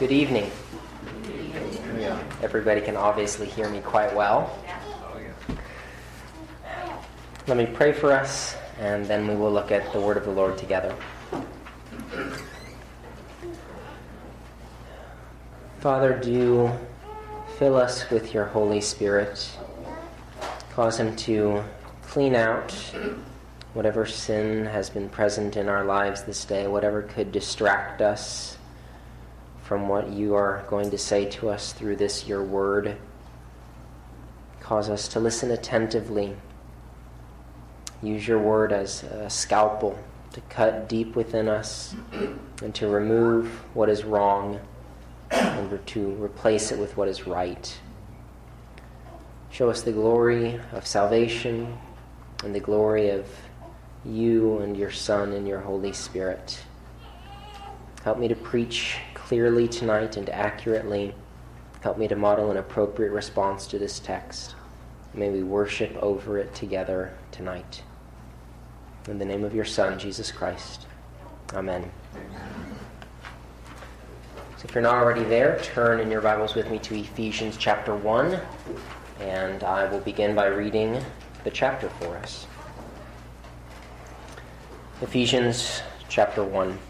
Good evening. Everybody can obviously hear me quite well. Let me pray for us, and then we will look at the word of the Lord together. Father, do fill us with your Holy Spirit. Cause him to clean out whatever sin has been present in our lives this day, whatever could distract us from what you are going to say to us through this, your word. Cause us to listen attentively. Use your word as a scalpel to cut deep within us and to remove what is wrong and to replace it with what is right. Show us the glory of salvation and the glory of you and your Son and your Holy Spirit. Help me to preach clearly tonight and accurately. Help me to model an appropriate response to this text. May we worship over it together tonight. In the name of your Son, Jesus Christ. Amen. So if you're not already there, turn in your Bibles with me to Ephesians chapter 1, and I will begin by reading the chapter for us. Ephesians chapter 1.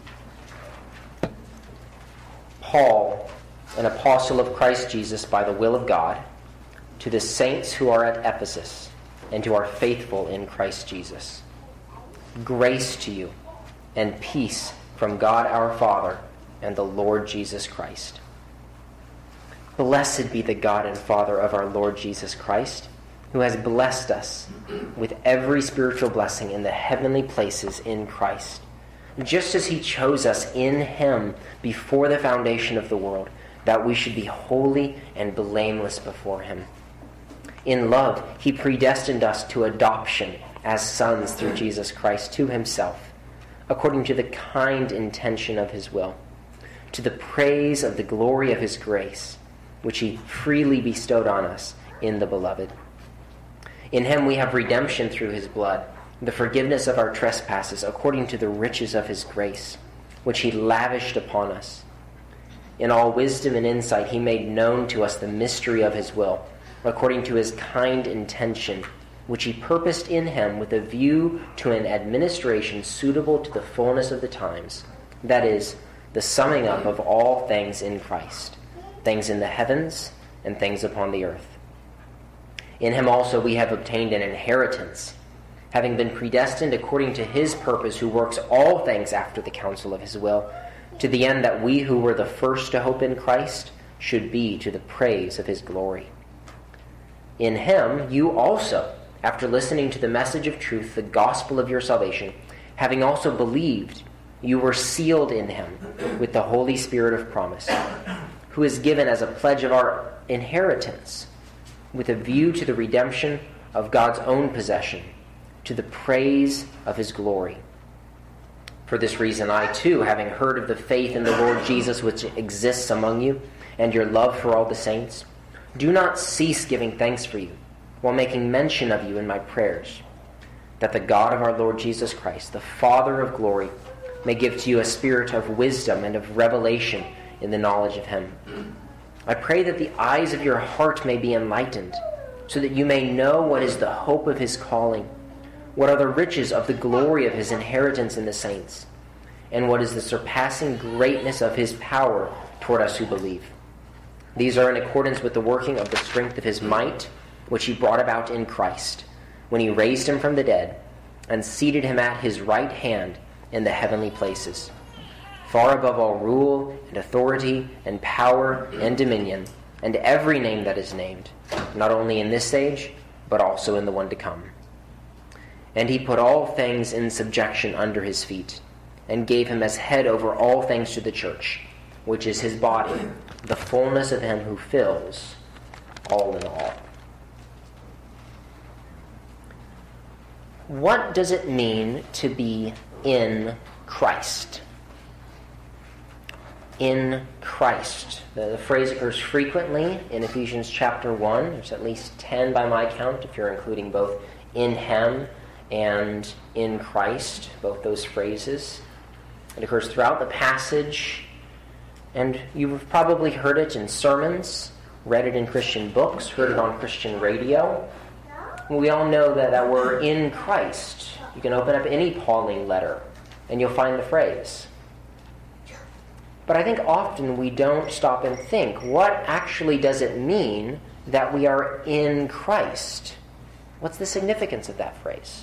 Paul, an apostle of Christ Jesus by the will of God, to the saints who are at Ephesus and who are faithful in Christ Jesus. Grace to you and peace from God our Father and the Lord Jesus Christ. Blessed be the God and Father of our Lord Jesus Christ, who has blessed us with every spiritual blessing in the heavenly places in Christ, just as he chose us in him before the foundation of the world, that we should be holy and blameless before him. In love, he predestined us to adoption as sons through Jesus Christ to himself, according to the kind intention of his will, to the praise of the glory of his grace, which he freely bestowed on us in the Beloved. In him we have redemption through his blood, the forgiveness of our trespasses, according to the riches of his grace, which he lavished upon us. In all wisdom and insight he made known to us the mystery of his will, according to his kind intention, which he purposed in him with a view to an administration suitable to the fullness of the times, that is, the summing up of all things in Christ, things in the heavens and things upon the earth. In him also we have obtained an inheritance, having been predestined according to his purpose, who works all things after the counsel of his will, to the end that we who were the first to hope in Christ should be to the praise of his glory. In him you also, after listening to the message of truth, the gospel of your salvation, having also believed, you were sealed in him with the Holy Spirit of promise, who is given as a pledge of our inheritance, with a view to the redemption of God's own possession, to the praise of his glory. For this reason I too, having heard of the faith in the Lord Jesus which exists among you, and your love for all the saints, do not cease giving thanks for you, while making mention of you in my prayers, that the God of our Lord Jesus Christ, the Father of glory, may give to you a spirit of wisdom and of revelation in the knowledge of him. I pray that the eyes of your heart may be enlightened, so that you may know what is the hope of his calling, what are the riches of the glory of his inheritance in the saints, and what is the surpassing greatness of his power toward us who believe. These are in accordance with the working of the strength of his might, which he brought about in Christ, when he raised him from the dead and seated him at his right hand in the heavenly places, far above all rule and authority and power and dominion, and every name that is named, not only in this age, but also in the one to come. And he put all things in subjection under his feet, and gave him as head over all things to the church, which is his body, the fullness of him who fills all in all. What does it mean to be in Christ? In Christ. The phrase occurs frequently in Ephesians chapter 1. There's at least 10 by my count, if you're including both in him and in Christ, both those phrases. It occurs throughout the passage. And you've probably heard it in sermons, read it in Christian books, heard it on Christian radio. We all know that we're in Christ. You can open up any Pauline letter and you'll find the phrase. But I think often we don't stop and think, what actually does it mean that we are in Christ? What's the significance of that phrase?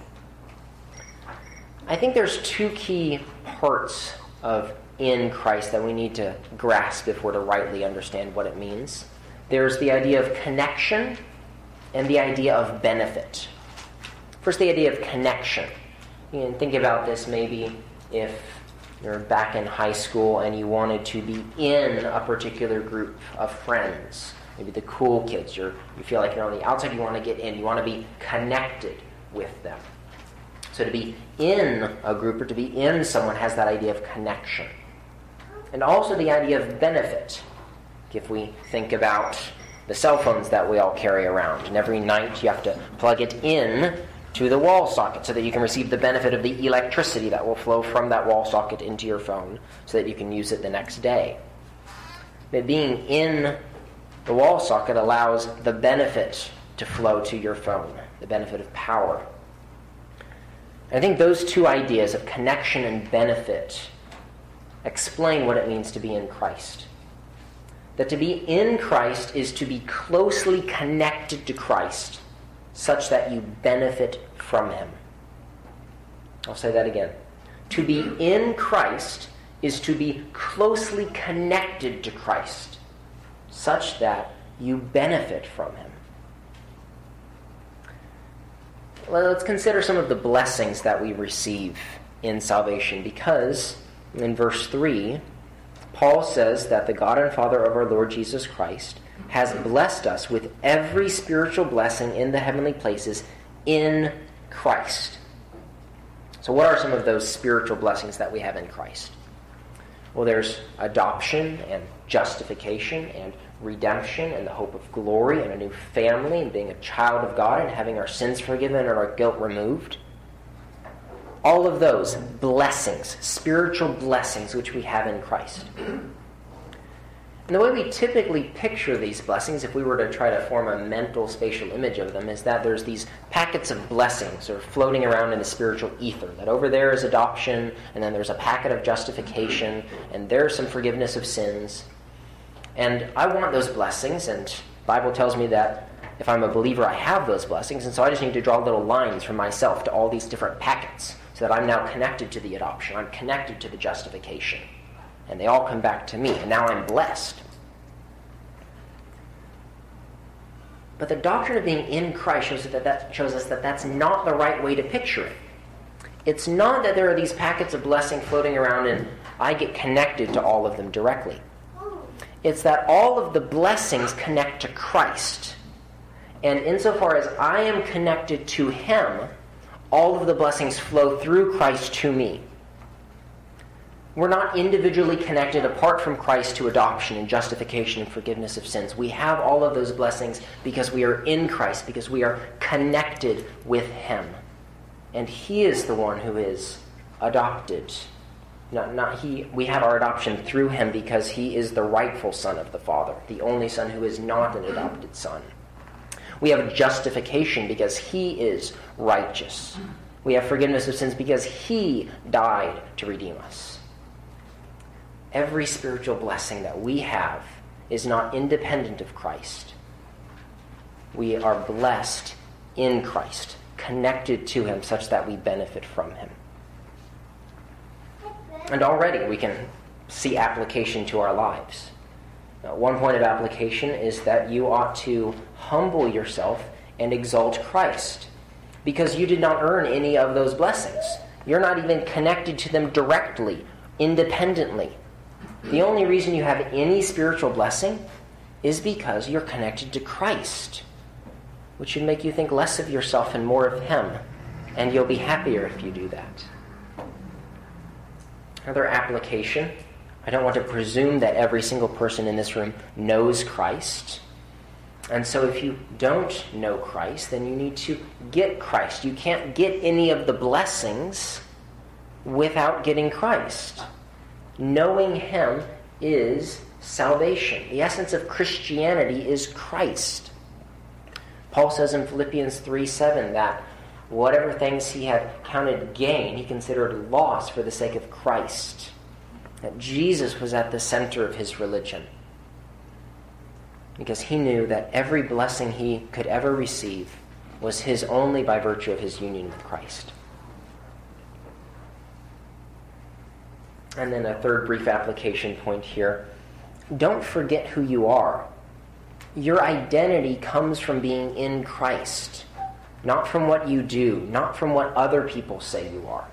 I think there's two key parts of in Christ that we need to grasp if we're to rightly understand what it means. There's the idea of connection and the idea of benefit. First, the idea of connection. You can think about this maybe if you're back in high school and you wanted to be in a particular group of friends. Maybe the cool kids. You feel like you're on the outside, you want to get in. You want to be connected with them. So to be in a group or to be in someone has that idea of connection. And also the idea of benefit. If we think about the cell phones that we all carry around, and every night you have to plug it in to the wall socket so that you can receive the benefit of the electricity that will flow from that wall socket into your phone so that you can use it the next day. But being in the wall socket allows the benefit to flow to your phone, the benefit of power. I think those two ideas of connection and benefit explain what it means to be in Christ. That to be in Christ is to be closely connected to Christ such that you benefit from him. I'll say that again. To be in Christ is to be closely connected to Christ such that you benefit from him. Let's consider some of the blessings that we receive in salvation, because in verse 3, Paul says that the God and Father of our Lord Jesus Christ has blessed us with every spiritual blessing in the heavenly places in Christ. So what are some of those spiritual blessings that we have in Christ? Well, there's adoption and justification and redemption and the hope of glory and a new family and being a child of God and having our sins forgiven and our guilt removed. All of those blessings, spiritual blessings which we have in Christ. And the way we typically picture these blessings, if we were to try to form a mental spatial image of them, is that there's these packets of blessings that are floating around in the spiritual ether. That over there is adoption, and then there's a packet of justification, and there's some forgiveness of sins. And I want those blessings, and the Bible tells me that if I'm a believer, I have those blessings, and so I just need to draw little lines from myself to all these different packets so that I'm now connected to the adoption, I'm connected to the justification. And they all come back to me, and now I'm blessed. But the doctrine of being in Christ shows us that that's not the right way to picture it. It's not that there are these packets of blessing floating around and I get connected to all of them directly. It's that all of the blessings connect to Christ. And insofar as I am connected to him, all of the blessings flow through Christ to me. We're not individually connected apart from Christ to adoption and justification and forgiveness of sins. We have all of those blessings because we are in Christ, because we are connected with him. And he is the one who is adopted. We have our adoption through him because he is the rightful son of the Father, the only son who is not an adopted son. We have justification because he is righteous. We have forgiveness of sins because he died to redeem us. Every spiritual blessing that we have is not independent of Christ. We are blessed in Christ, connected to him such that we benefit from him. And already we can see application to our lives. Now, one point of application is that you ought to humble yourself and exalt Christ, because you did not earn any of those blessings. You're not even connected to them directly, independently. The only reason you have any spiritual blessing is because you're connected to Christ, which should make you think less of yourself and more of him, and you'll be happier if you do that. Another application, I don't want to presume that every single person in this room knows Christ. And so if you don't know Christ, then you need to get Christ. You can't get any of the blessings without getting Christ. Knowing him is salvation. The essence of Christianity is Christ. Paul says in Philippians 3:7 that whatever things he had counted gain, he considered loss for the sake of Christ. That Jesus was at the center of his religion. Because he knew that every blessing he could ever receive was his only by virtue of his union with Christ. And then a third brief application point here. Don't forget who you are. Your identity comes from being in Christ, not from what you do, not from what other people say you are.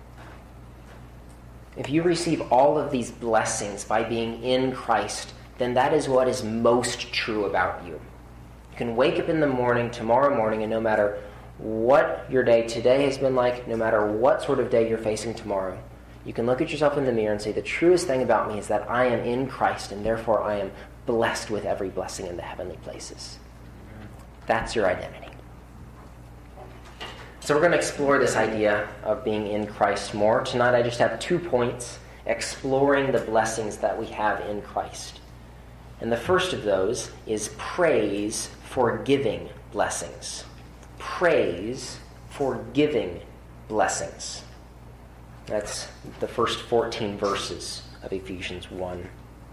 If you receive all of these blessings by being in Christ, then that is what is most true about you. You can wake up in the morning, tomorrow morning, and no matter what your day today has been like, no matter what sort of day you're facing tomorrow, you can look at yourself in the mirror and say, the truest thing about me is that I am in Christ, and therefore I am blessed with every blessing in the heavenly places. That's your identity. So we're going to explore this idea of being in Christ more. Tonight I just have 2 points exploring the blessings that we have in Christ. And the first of those is praise for giving blessings. Praise for giving blessings. That's the first 14 verses of Ephesians 1.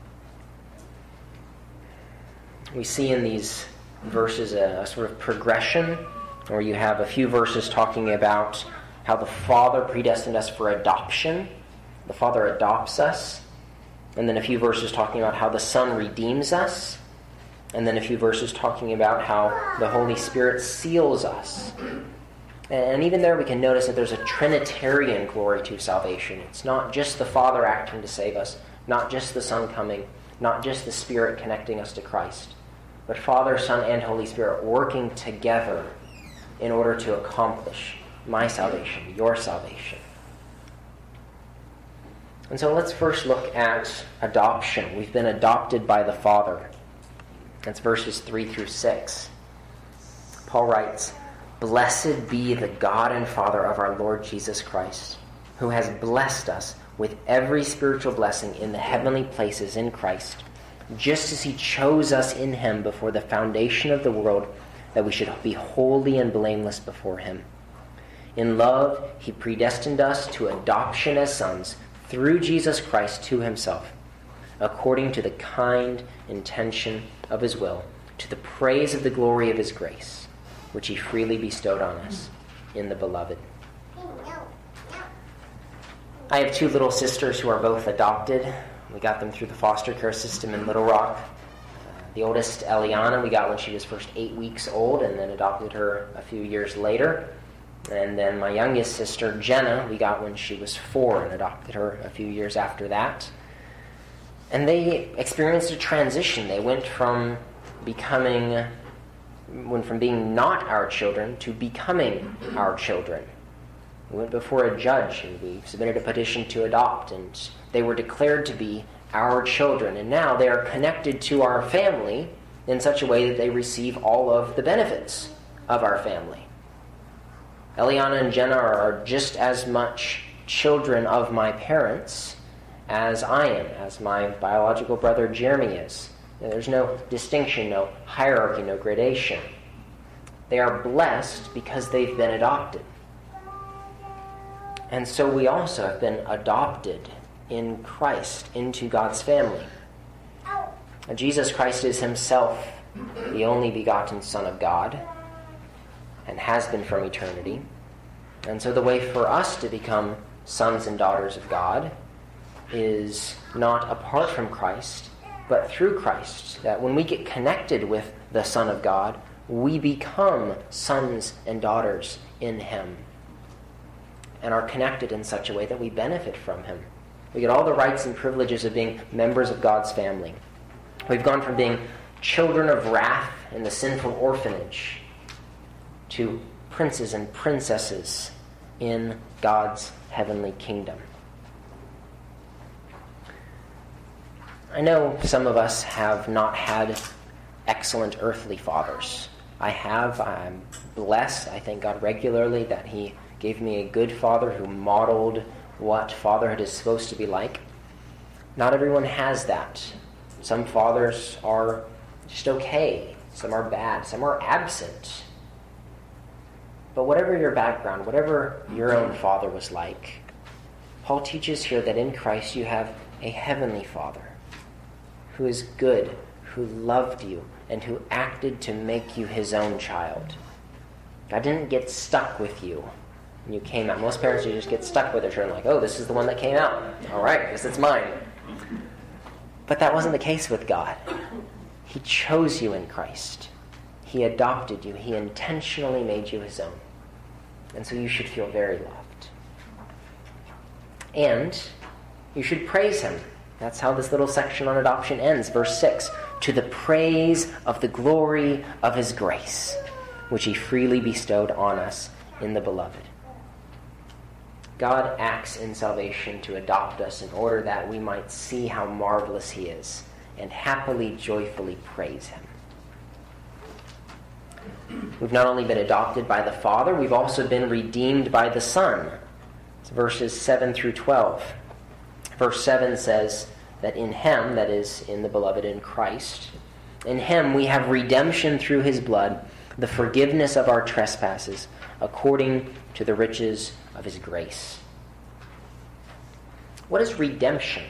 We see in these verses a sort of progression, where you have a few verses talking about how the Father predestined us for adoption. The Father adopts us. And then a few verses talking about how the Son redeems us. And then a few verses talking about how the Holy Spirit seals us. And even there we can notice that there's a Trinitarian glory to salvation. It's not just the Father acting to save us, not just the Son coming, not just the Spirit connecting us to Christ, but Father, Son, and Holy Spirit working together in order to accomplish my salvation, your salvation. And so let's first look at adoption. We've been adopted by the Father. That's verses 3 through 6. Paul writes, "Blessed be the God and Father of our Lord Jesus Christ, who has blessed us with every spiritual blessing in the heavenly places in Christ, just as he chose us in him before the foundation of the world, that we should be holy and blameless before him. In love, he predestined us to adoption as sons through Jesus Christ to himself, according to the kind intention of his will, to the praise of the glory of his grace, which he freely bestowed on us in the Beloved." I have 2 little sisters who are both adopted. We got them through the foster care system in Little Rock. The oldest, Eliana, we got when she was first 8 weeks old, and then adopted her a few years later. And then my youngest sister, Jenna, we got when she was 4 and adopted her a few years after that. And they experienced a transition. They went from being not our children to becoming our children. We went before a judge and we submitted a petition to adopt, and they were declared to be our children. And now they are connected to our family in such a way that they receive all of the benefits of our family. Eliana and Jenna are just as much children of my parents as I am, as my biological brother Jeremy is. There's no distinction, no hierarchy, no gradation. They are blessed because they've been adopted. And so we also have been adopted in Christ into God's family. Jesus Christ is himself the only begotten Son of God, and has been from eternity. And so the way for us to become sons and daughters of God is not apart from Christ, but through Christ. That when we get connected with the Son of God, we become sons and daughters in him, and are connected in such a way that we benefit from him. We get all the rights and privileges of being members of God's family. We've gone from being children of wrath in the sinful orphanage to princes and princesses in God's heavenly kingdom. I know some of us have not had excellent earthly fathers. I have. I'm blessed. I thank God regularly that he gave me a good father who modeled what fatherhood is supposed to be like. Not everyone has that. Some fathers are just okay. Some are bad. Some are absent. But whatever your background, whatever your own father was like, Paul teaches here that in Christ you have a heavenly Father who is good, who loved you, and who acted to make you his own child. God didn't get stuck with you when you came out. Most parents, you just get stuck with their children, like, oh, this is the one that came out. All right, guess it's mine. But that wasn't the case with God. He chose you in Christ. He adopted you. He intentionally made you his own. And so you should feel very loved. And you should praise him. That's how this little section on adoption ends. Verse 6, to the praise of the glory of his grace, which he freely bestowed on us in the beloved. God acts in salvation to adopt us in order that we might see how marvelous he is and happily, joyfully praise him. We've not only been adopted by the Father, we've also been redeemed by the Son. It's verses 7 through 12. Verse 7 says that in him, that is, in the beloved, in Christ, in him we have redemption through his blood, the forgiveness of our trespasses, according to the riches of his grace. What is redemption?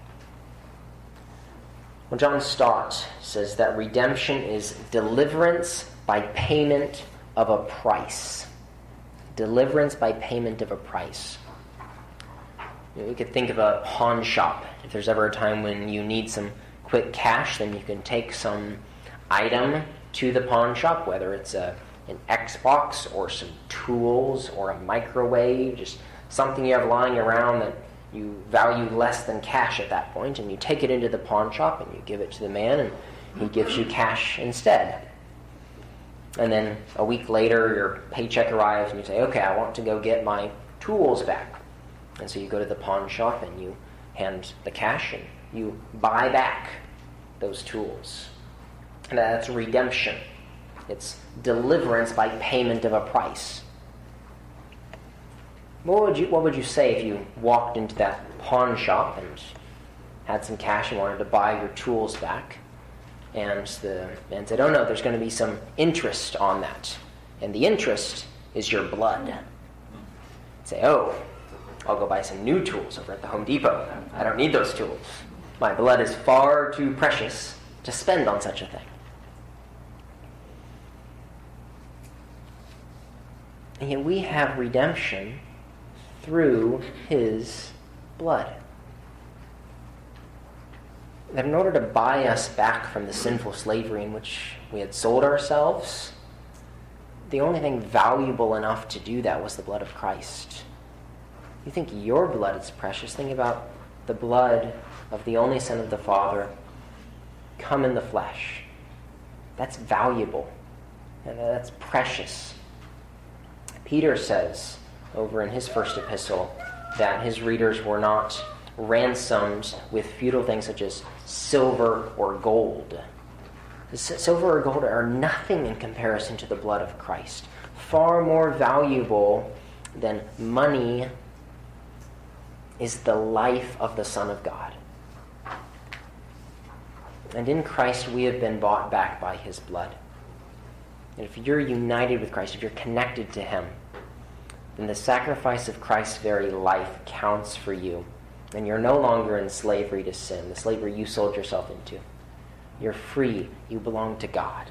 Well, John Stott says that redemption is deliverance by payment of a price. Deliverance by payment of a price. You could think of a pawn shop. If there's ever a time when you need some quick cash, then you can take some item to the pawn shop, whether it's an Xbox or some tools or a microwave, just something you have lying around that you value less than cash at that point, and you take it into the pawn shop and you give it to the man, and he gives you cash instead. And then a week later, your paycheck arrives and you say, okay, I want to go get my tools back. And so you go to the pawn shop and you hand the cash and you buy back those tools. And that's redemption. It's deliverance by payment of a price. What would you say if you walked into that pawn shop and had some cash and wanted to buy your tools back? And the man said, oh no, there's going to be some interest on that. And the interest is your blood. You'd say, oh, I'll go buy some new tools over at the Home Depot. I don't need those tools. My blood is far too precious to spend on such a thing. And yet we have redemption through his blood. That in order to buy us back from the sinful slavery in which we had sold ourselves, the only thing valuable enough to do that was the blood of Christ. You think your blood is precious? Think about the blood of the only Son of the Father come in the flesh. That's valuable. And that's precious. Peter says over in his first epistle that his readers were not ransomed with futile things such as silver or gold. Silver or gold are nothing in comparison to the blood of Christ. Far more valuable than money is the life of the Son of God. And in Christ we have been bought back by his blood. And if you're united with Christ, if you're connected to him, then the sacrifice of Christ's very life counts for you. And you're no longer in slavery to sin, the slavery you sold yourself into. You're free. You belong to God.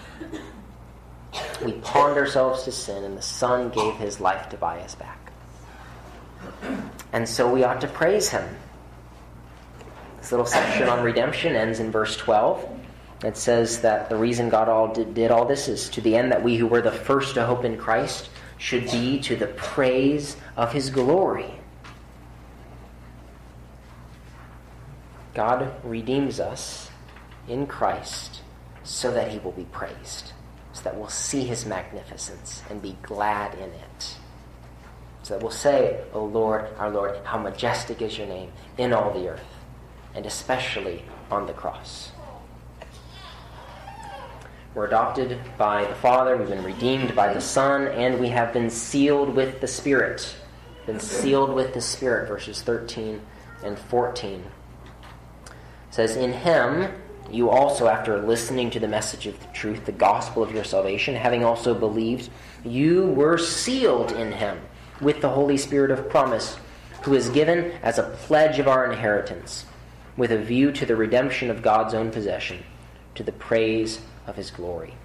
We pawned ourselves to sin, and the Son gave his life to buy us back. And so we ought to praise him. This little section on redemption ends in verse 12. It says that the reason God did all this is to the end that we who were the first to hope in Christ should be to the praise of his glory. God redeems us in Christ so that he will be praised, so that we'll see his magnificence and be glad in it. So that we'll say, O Lord, our Lord, how majestic is your name in all the earth, and especially on the cross. We're adopted by the Father, we've been redeemed by the Son, and we have been sealed with the Spirit. Been sealed with the Spirit, verses 13 and 14. says, "In him you also, after listening to the message of the truth, the gospel of your salvation, having also believed, you were sealed in him with the Holy Spirit of promise, who is given as a pledge of our inheritance, with a view to the redemption of God's own possession, to the praise of his glory."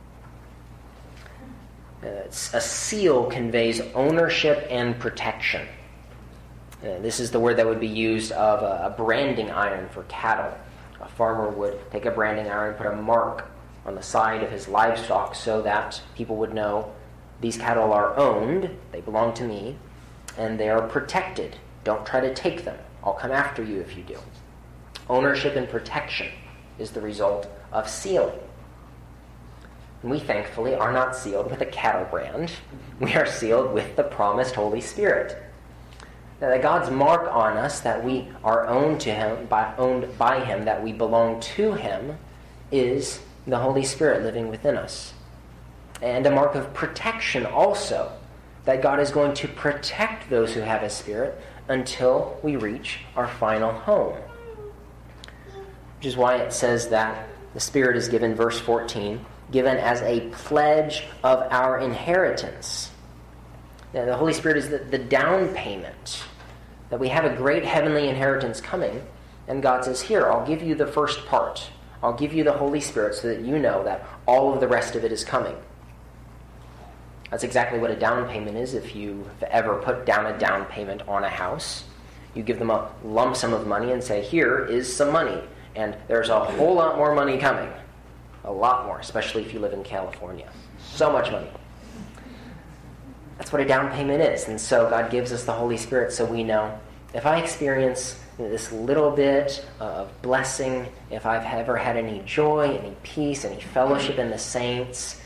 A seal conveys ownership and protection. This is the word that would be used of a branding iron for cattle. A farmer would take a branding iron, put a mark on the side of his livestock so that people would know these cattle are owned, they belong to me, and they are protected. Don't try to take them. I'll come after you if you do. Ownership and protection is the result of sealing. And we thankfully are not sealed with a cattle brand. We are sealed with the promised Holy Spirit. That God's mark on us, that we are owned by him, that we belong to him, is the Holy Spirit living within us. And a mark of protection also, that God is going to protect those who have his Spirit until we reach our final home. Which is why it says that the Spirit is given, verse 14, given as a pledge of our inheritance. Now, the Holy Spirit is the down payment, that we have a great heavenly inheritance coming, and God says, here, I'll give you the first part. I'll give you the Holy Spirit so that you know that all of the rest of it is coming. That's exactly what a down payment is. If you've ever put down a down payment on a house, you give them a lump sum of money and say, here is some money, and there's a whole lot more money coming. A lot more, especially if you live in California. So much money. That's what a down payment is. And so God gives us the Holy Spirit so we know, if I experience this little bit of blessing, if I've ever had any joy, any peace, any fellowship in the saints,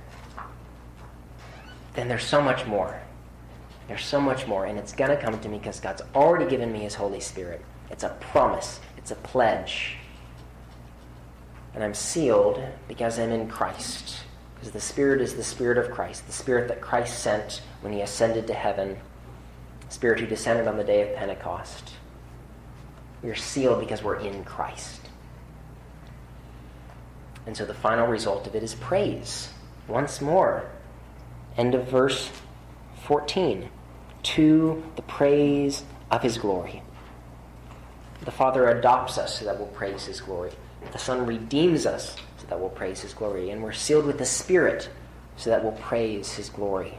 then there's so much more. There's so much more, and it's going to come to me because God's already given me his Holy Spirit. It's a promise. It's a pledge. And I'm sealed because I'm in Christ. Because the Spirit is the Spirit of Christ, the Spirit that Christ sent when he ascended to heaven, the Spirit who descended on the day of Pentecost. We're sealed because we're in Christ. And so the final result of it is praise. Once more, end of verse 14. To the praise of his glory. The Father adopts us so that we'll praise his glory. The Son redeems us so that we'll praise his glory. And we're sealed with the Spirit so that we'll praise his glory.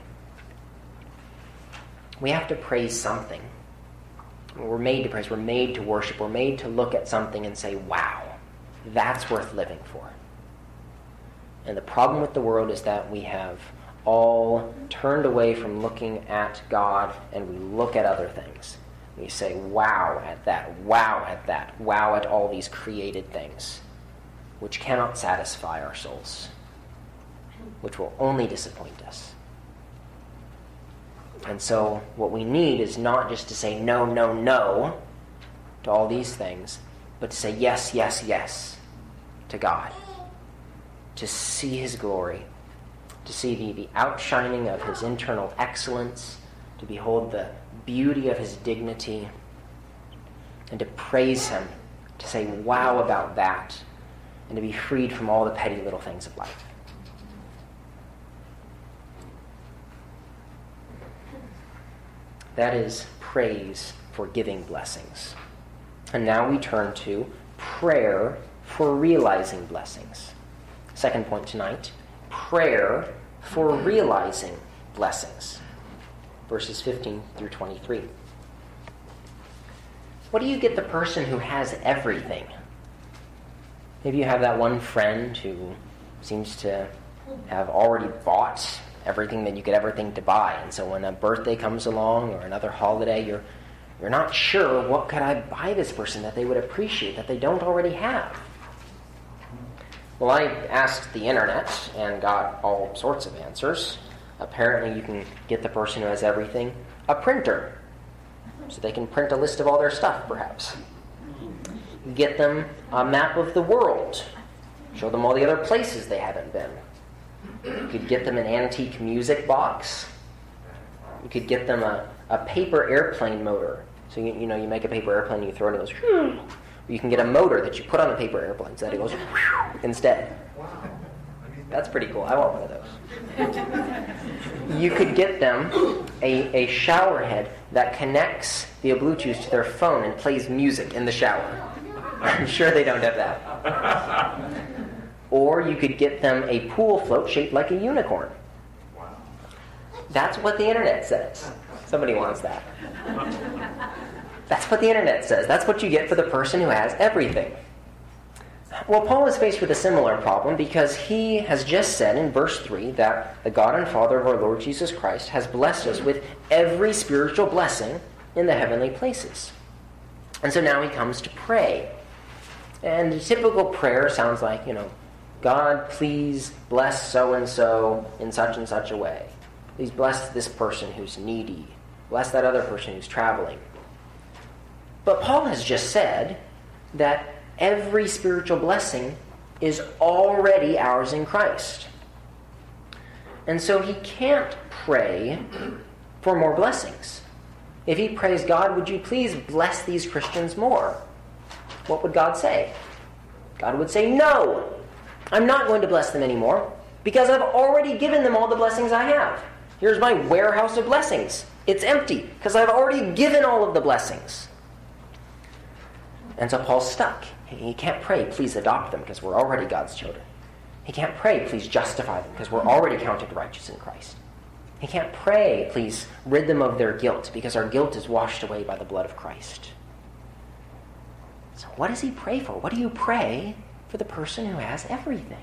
We have to praise something. We're made to praise. We're made to worship. We're made to look at something and say, wow, that's worth living for. And the problem with the world is that we have all turned away from looking at God and we look at other things. We say, wow at that, wow at that, wow at all these created things, which cannot satisfy our souls, which will only disappoint us. And so what we need is not just to say no, no, no to all these things, but to say yes, yes, yes to God, to see his glory, to see the outshining of his internal excellence, to behold the beauty of his dignity, and to praise him, to say wow about that, and to be freed from all the petty little things of life. That is praise for giving blessings. And now we turn to prayer for realizing blessings. Second point tonight, prayer for realizing blessings. Verses 15 through 23. What do you get the person who has everything? Maybe you have that one friend who seems to have already bought everything that you could ever think to buy. And so when a birthday comes along or another holiday, you're not sure, what could I buy this person that they would appreciate that they don't already have? Well, I asked the internet and got all sorts of answers. Apparently you can get the person who has everything a printer, so they can print a list of all their stuff, perhaps. Get them a map of the world. Show them all the other places they haven't been. You could get them an antique music box. You could get them a paper airplane motor. So you make a paper airplane and you throw it in, it goes, You can get a motor that you put on the paper airplane so that it goes instead. That's pretty cool. I want one of those. You could get them a shower head that connects via Bluetooth to their phone and plays music in the shower. I'm sure they don't have that. Or you could get them a pool float shaped like a unicorn. That's what the internet says. Somebody wants that. That's what the internet says. That's what you get for the person who has everything. Well, Paul is faced with a similar problem because he has just said in verse 3 that the God and Father of our Lord Jesus Christ has blessed us with every spiritual blessing in the heavenly places. And so now he comes to pray. And a typical prayer sounds like, God, please bless so-and-so in such and such a way. Please bless this person who's needy. Bless that other person who's traveling. But Paul has just said that every spiritual blessing is already ours in Christ. And so he can't pray for more blessings. If he prays, God, would you please bless these Christians more? What would God say? God would say, no, I'm not going to bless them anymore because I've already given them all the blessings I have. Here's my warehouse of blessings. It's empty because I've already given all of the blessings. And so Paul's stuck. He can't pray, please adopt them because we're already God's children. He can't pray, please justify them because we're already counted righteous in Christ. He can't pray, please rid them of their guilt because our guilt is washed away by the blood of Christ. So what does he pray for? What do you pray for the person who has everything?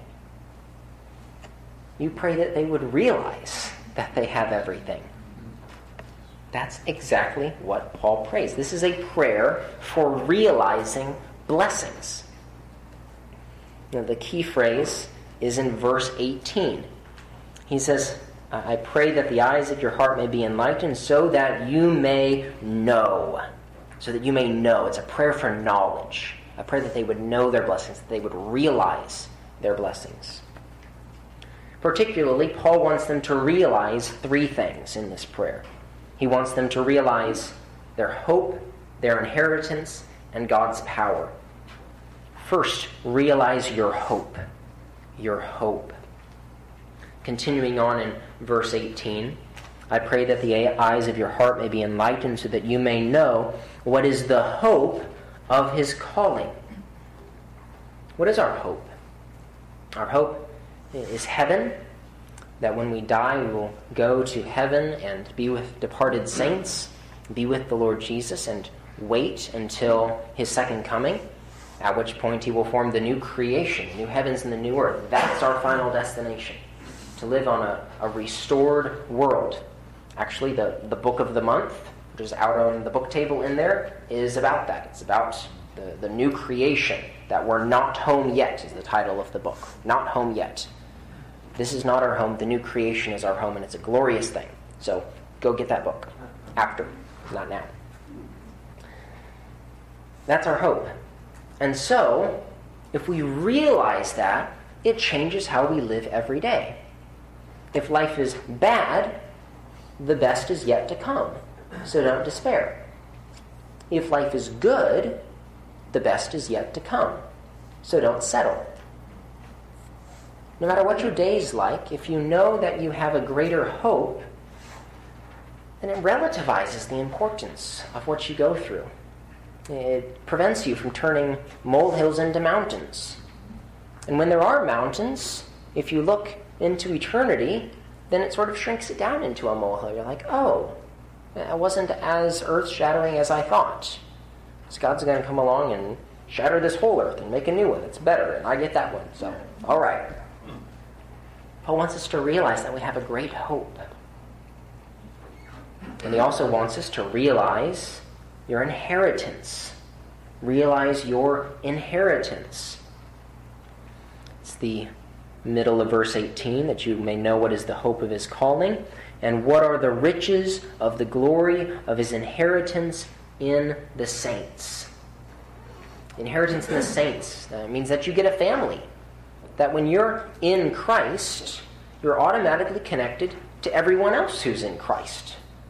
You pray that they would realize that they have everything. That's exactly what Paul prays. This is a prayer for realizing blessings. Now, the key phrase is in verse 18. He says, I pray that the eyes of your heart may be enlightened so that you may know. So that you may know. It's a prayer for knowledge. I pray that they would know their blessings, that they would realize their blessings. Particularly, Paul wants them to realize three things in this prayer. He wants them to realize their hope, their inheritance, and God's power. First, realize your hope. Your hope. Continuing on in verse 18, I pray that the eyes of your heart may be enlightened so that you may know what is the hope of his calling. What is our hope? Our hope is heaven, that when we die we will go to heaven and be with departed saints, be with the Lord Jesus, and wait until his second coming, at which point he will form the new creation, the new heavens and the new earth. That's our final destination, to live on a restored world. Actually, the book of the month, which is out on the book table in there, is about that. It's about the new creation, that we're not home yet is the title of the book. Not home yet. This is not our home. The new creation is our home, and it's a glorious thing. So go get that book. After, not now. That's our hope. And so, if we realize that, it changes how we live every day. If life is bad, the best is yet to come. So don't despair. If life is good, the best is yet to come. So don't settle. No matter what your day is like, if you know that you have a greater hope, then it relativizes the importance of what you go through. It prevents you from turning molehills into mountains. And when there are mountains, if you look into eternity, then it sort of shrinks it down into a molehill. You're like, oh, it wasn't as earth-shattering as I thought. So God's going to come along and shatter this whole earth and make a new one that's better, and I get that one. So, all right. Paul wants us to realize that we have a great hope. And he also wants us to realize your inheritance. Realize your inheritance. It's the middle of verse 18, that you may know what is the hope of his calling, and what are the riches of the glory of his inheritance in the saints. Inheritance in the saints means that you get a family. That when you're in Christ, you're automatically connected to everyone else who's in Christ.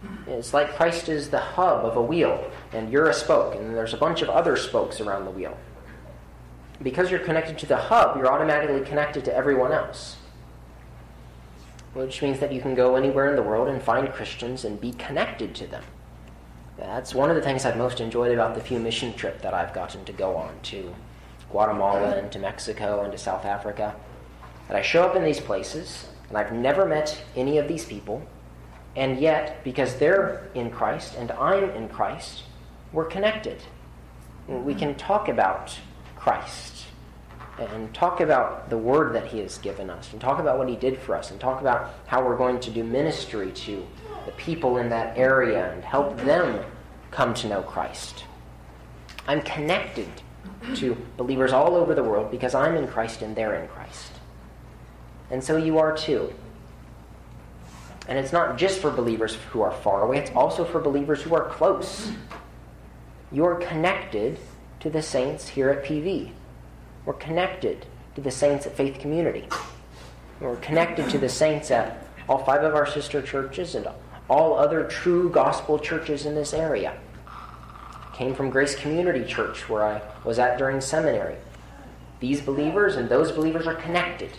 It's like Christ is the hub of a wheel, and you're a spoke, and there's a bunch of other spokes around the wheel. Because you're connected to the hub, you're automatically connected to everyone else. Which means that you can go anywhere in the world and find Christians and be connected to them. That's one of the things I've most enjoyed about the few mission trips that I've gotten to go on, to Guatemala and to Mexico and to South Africa. And I show up in these places, and I've never met any of these people, and yet, because they're in Christ and I'm in Christ, we're connected. We can talk about Christ and talk about the word that he has given us and talk about what he did for us and talk about how we're going to do ministry to the people in that area and help them come to know Christ. I'm connected to believers all over the world because I'm in Christ and they're in Christ. And so you are too. And it's not just for believers who are far away, it's also for believers who are close. You're connected to the saints here at PV. We're connected to the saints at Faith Community. We're connected to the saints at all 5 of our sister churches and all other true gospel churches in this area. Came from Grace Community Church, where I was at during seminary. These believers and those believers are connected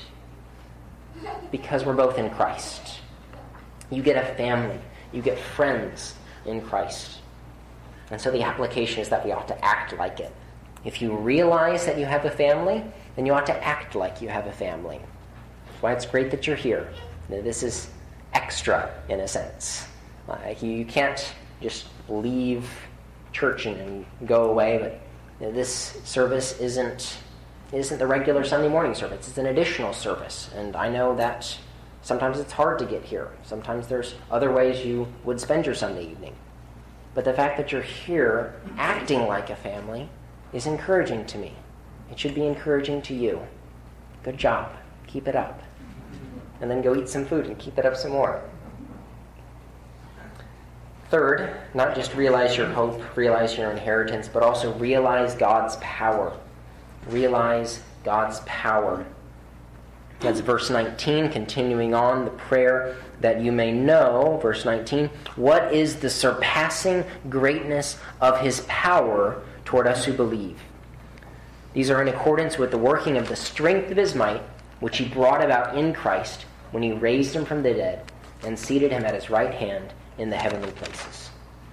because we're both in Christ. You get a family. You get friends in Christ. And so the application is that we ought to act like it. If you realize that you have a family, then you ought to act like you have a family. That's why it's great that you're here. This is extra, in a sense. You can't just leave church and go away, but this service isn't the regular Sunday morning service. It's an additional service, and I know that sometimes it's hard to get here. Sometimes there's other ways you would spend your Sunday evening. But the fact that you're here acting like a family is encouraging to me. It should be encouraging to you. Good job. Keep it up. And then go eat some food and keep it up some more. Third, not just realize your hope, realize your inheritance, but also realize God's power. Realize God's power. That's verse 19, continuing on the prayer that you may know, verse 19, what is the surpassing greatness of his power toward us who believe? These are in accordance with the working of the strength of his might, which he brought about in Christ when he raised him from the dead and seated him at his right hand in the heavenly places.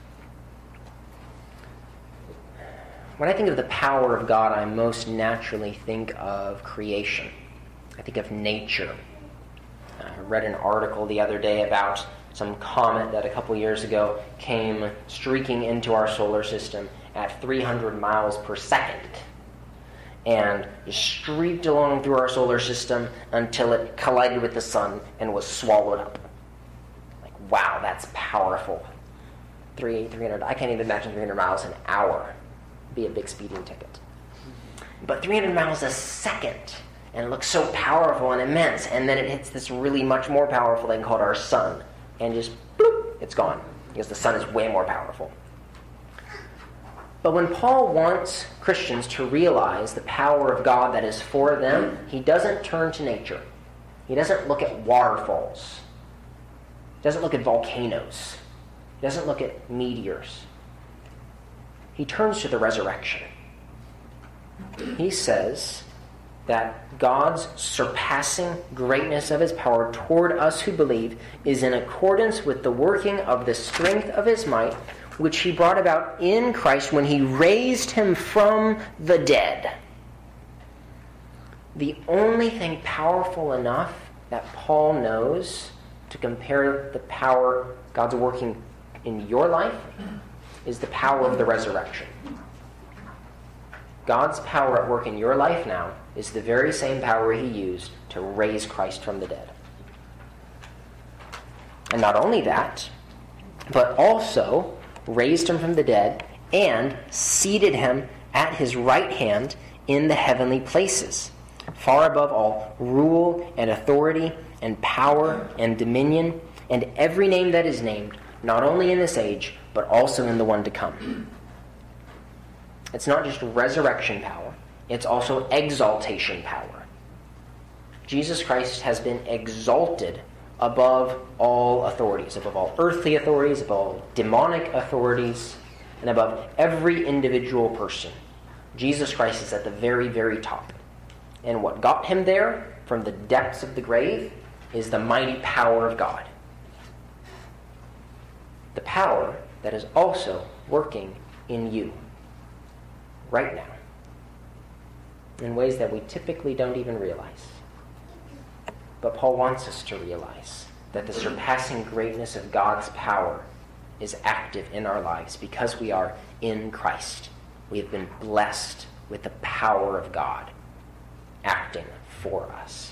When I think of the power of God, I most naturally think of creation. I think of nature. I read an article the other day about some comet that a couple years ago came streaking into our solar system at 300 miles per second and just streaked along through our solar system until it collided with the sun and was swallowed up. Like, wow, that's powerful. 300, I can't even imagine 300 miles an hour. It'd be a big speeding ticket. But 300 miles a second, and it looks so powerful and immense, and then it hits this really much more powerful thing called our sun, and just bloop, it's gone, because the sun is way more powerful. But when Paul wants Christians to realize the power of God that is for them, he doesn't turn to nature. He doesn't look at waterfalls. He doesn't look at volcanoes. He doesn't look at meteors. He turns to the resurrection. He says that God's surpassing greatness of his power toward us who believe is in accordance with the working of the strength of his might, which he brought about in Christ when he raised him from the dead. The only thing powerful enough that Paul knows to compare the power God's working in your life is the power of the resurrection. God's power at work in your life now is the very same power he used to raise Christ from the dead. And not only that, but also raised him from the dead and seated him at his right hand in the heavenly places, far above all rule and authority and power and dominion and every name that is named, not only in this age, but also in the one to come. It's not just resurrection power, it's also exaltation power. Jesus Christ has been exalted above all authorities, above all earthly authorities, above all demonic authorities, and above every individual person. Jesus Christ is at the very, very top. And what got him there from the depths of the grave is the mighty power of God. The power that is also working in you right now in ways that we typically don't even realize. But Paul wants us to realize that the surpassing greatness of God's power is active in our lives because we are in Christ. We have been blessed with the power of God acting for us.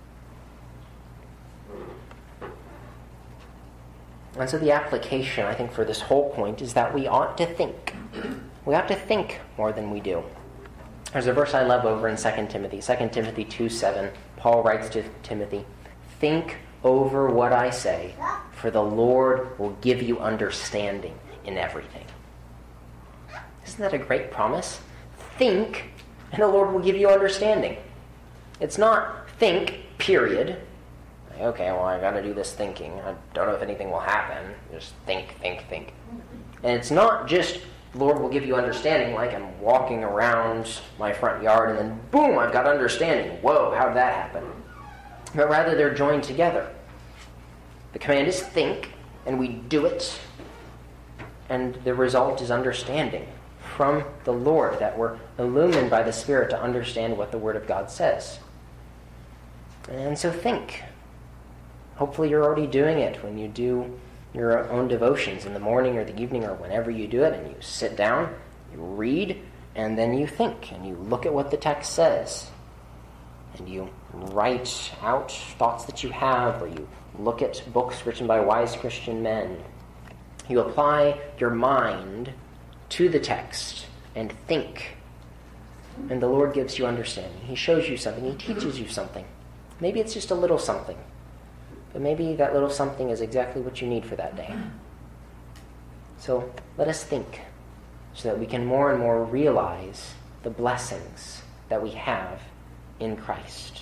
And so the application, I think, for this whole point is that we ought to think. We ought to think more than we do. There's a verse I love over in 2 Timothy. 2 Timothy 2:7, Paul writes to Timothy, "Think over what I say, for the Lord will give you understanding in everything." Isn't that a great promise? Think, and the Lord will give you understanding. It's not think, period. Okay, well, I got to do this thinking. I don't know if anything will happen. Just think. And it's not just, Lord will give you understanding, like I'm walking around my front yard and then boom, I've got understanding. Whoa, how did that happen? But rather, they're joined together. The command is think, and we do it, and the result is understanding from the Lord, that we're illumined by the Spirit to understand what the Word of God says. And so think. Hopefully you're already doing it when you do your own devotions in the morning or the evening or whenever you do it, and you sit down, you read, and then you think, and you look at what the text says, and you write out thoughts that you have, or you look at books written by wise Christian men. You apply your mind to the text and think, and the Lord gives you understanding. He shows you something. He teaches you something. Maybe it's just a little something, but maybe that little something is exactly what you need for that day. So let us think so that we can more and more realize the blessings that we have in Christ.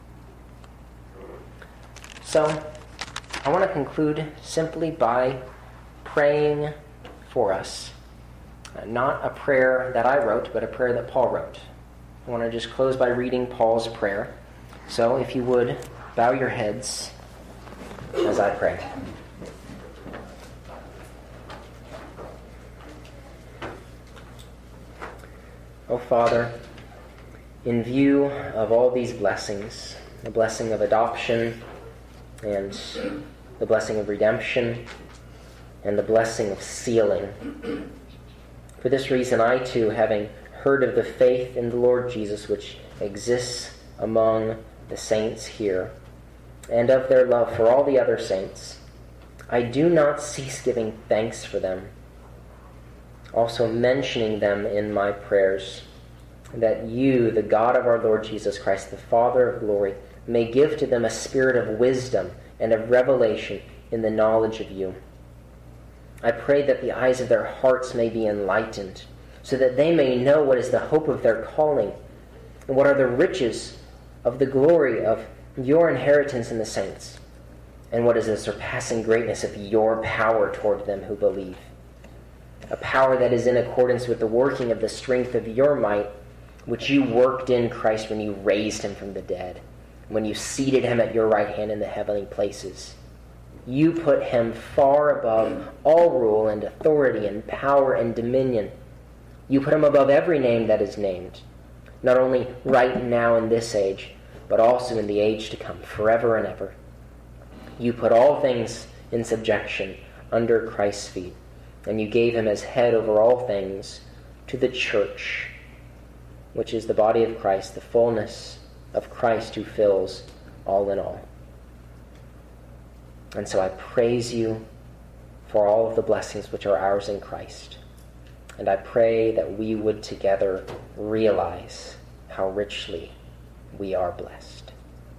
So I want to conclude simply by praying for us. Not a prayer that I wrote, but a prayer that Paul wrote. I want to just close by reading Paul's prayer. So if you would, bow your heads as I pray. Oh Father, in view of all these blessings, the blessing of adoption and the blessing of redemption and the blessing of sealing, for this reason I too, having heard of the faith in the Lord Jesus which exists among the saints here, and of their love for all the other saints, I do not cease giving thanks for them, also mentioning them in my prayers, that you, the God of our Lord Jesus Christ, the Father of glory, may give to them a spirit of wisdom and of revelation in the knowledge of you. I pray that the eyes of their hearts may be enlightened, so that they may know what is the hope of their calling, and what are the riches of the glory of your inheritance in the saints, and what is the surpassing greatness of your power toward them who believe. A power that is in accordance with the working of the strength of your might, which you worked in Christ when you raised him from the dead, when you seated him at your right hand in the heavenly places. You put him far above all rule and authority and power and dominion. You put him above every name that is named, not only right now in this age, but also in the age to come, forever and ever. You put all things in subjection under Christ's feet, and you gave him as head over all things to the church, which is the body of Christ, the fullness of Christ who fills all in all. And so I praise you for all of the blessings which are ours in Christ. And I pray that we would together realize how richly we are blessed.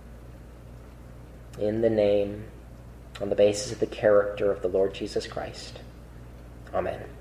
In the name, on the basis of the character of the Lord Jesus Christ. Amen.